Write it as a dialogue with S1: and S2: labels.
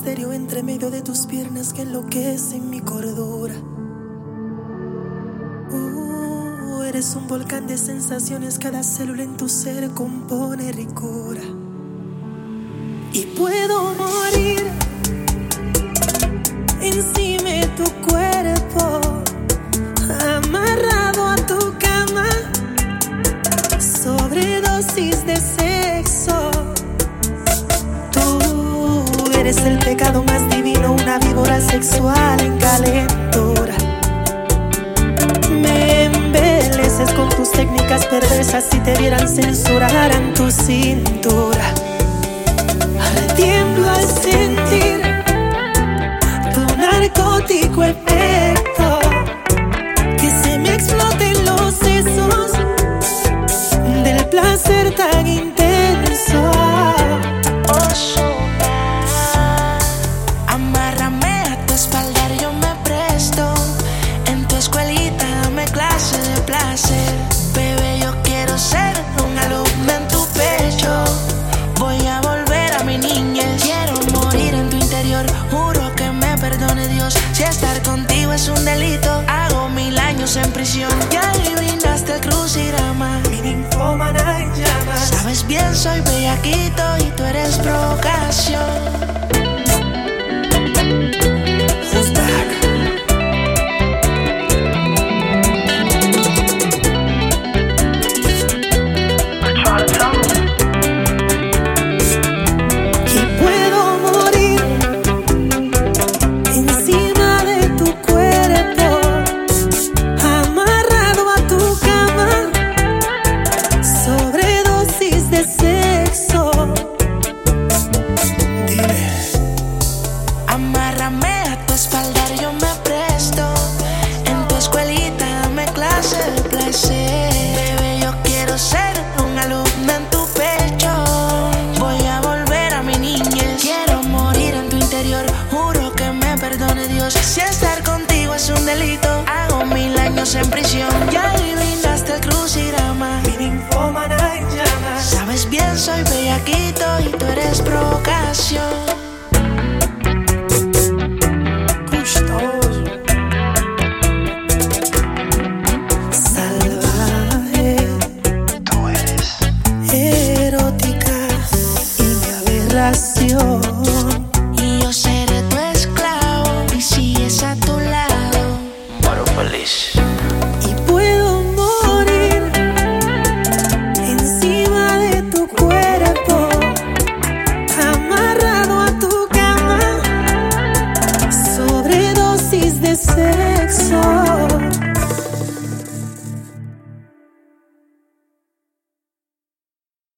S1: misterio entre medio de tus piernas que enloquecen mi cordura. Eres un volcán de sensaciones, cada célula en tu ser compone ricura. Y puedo morir encima de tu cuerpo, amarrado a tu cama, sobredosis de sexo. Tú eres el pecado más divino, una víbora sexual en calentura. Me embeleces con tus técnicas perversas, si te vieran censuraran tu cintura. Tiemblo al sentir tu narcótico efecto, que se me exploten los sesos del placer tan intenso.
S2: Amárrame a tu espalda, yo me presto. En tu escuelita dame clase de placer. Bebé, yo quiero ser un alumno en tu pecho. Voy a volver a mi niñez. Quiero morir en tu interior, juro que me perdone Dios. Si estar contigo es un delito, hago 1000 años en prisión. Ya adivinaste el crucigrama,
S1: Mi ninfómana en llamas.
S2: sabes bien, soy bellaquito y tú eres provocación.
S1: Who's back? Y puedo morir encima de tu cuerpo, amarrado a tu cama, sobredosis de sexo. Dile.
S2: Amárrame a tu espalda, yo me presto. En tu escuelita dame clase de placer. Bebé, yo quiero ser un alumno en tu pecho. Voy a volver a mi niñez. Quiero morir en tu interior, juro que me perdone Dios. Si estar contigo es un delito, hago 1000 años en prisión. Ya adivinaste el crucigrama,
S1: Mi ninfómana en llamas.
S2: sabes bien, soy bellaquito y tú eres provocación.
S1: Gustoso, salvaje,
S3: Tú eres
S1: erótica y mi aberración.
S2: Y yo seré tu esclavo y sigues a tu lado.
S3: Moro Police.
S1: Y puedo morir encima de tu cuerpo, amarrado a tu cama, sobredosis de sexo.